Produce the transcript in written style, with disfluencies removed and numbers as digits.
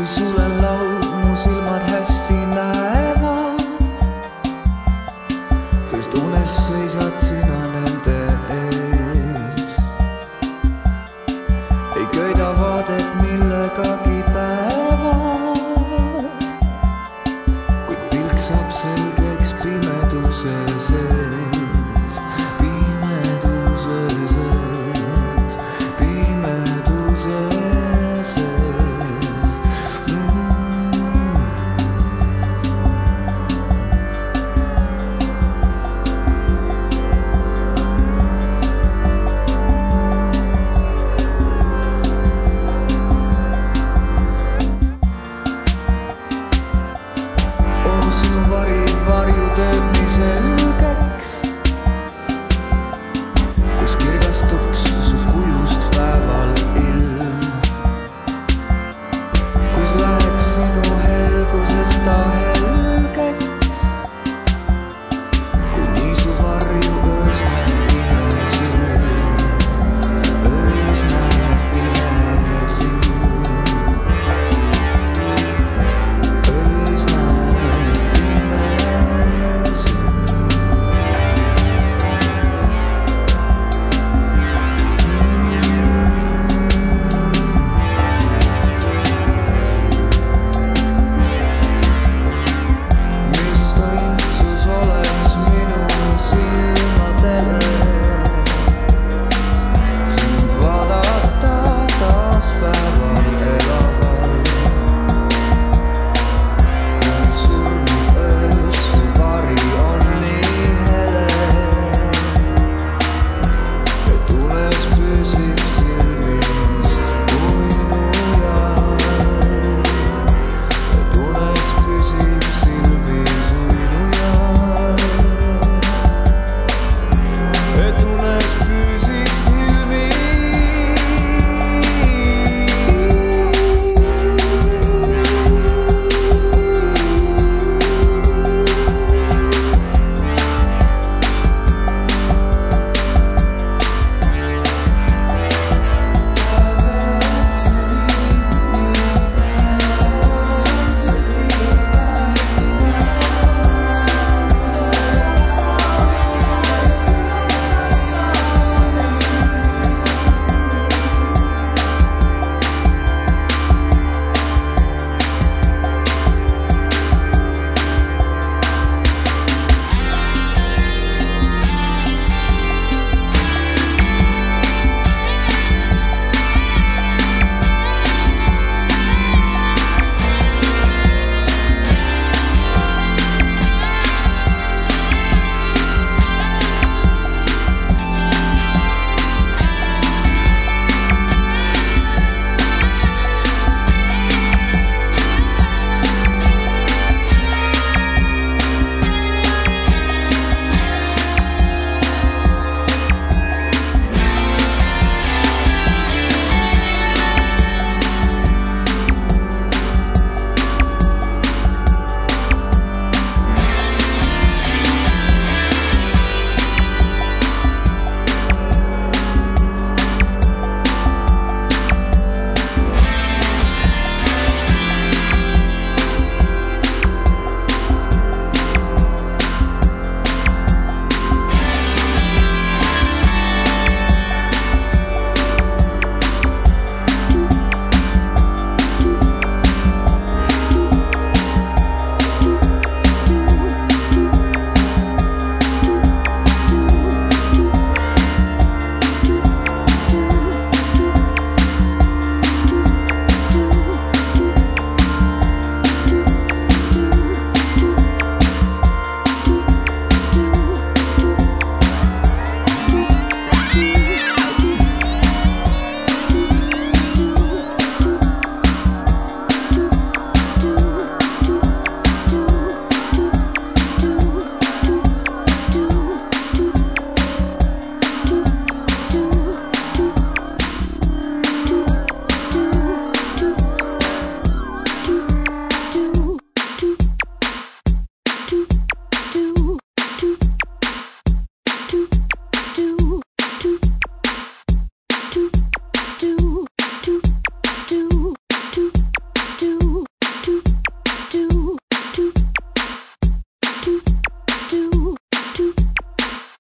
sulen laud, mu silmad hästi näevad, sest unes seisad sina nende ees. ei köida vaadet millegagi päevad, kuid pilk saab selgeks pimeduse sees, pimeduse sees, pimeduse sees. Sinu varju teeb nii selgeks, kus kirgastuks su kujust päeval ilm, kus läheks sinu helgusest ta helgeks, kui nii su varju öös näeb pime silm, öös näeb pime silm, öös näeb do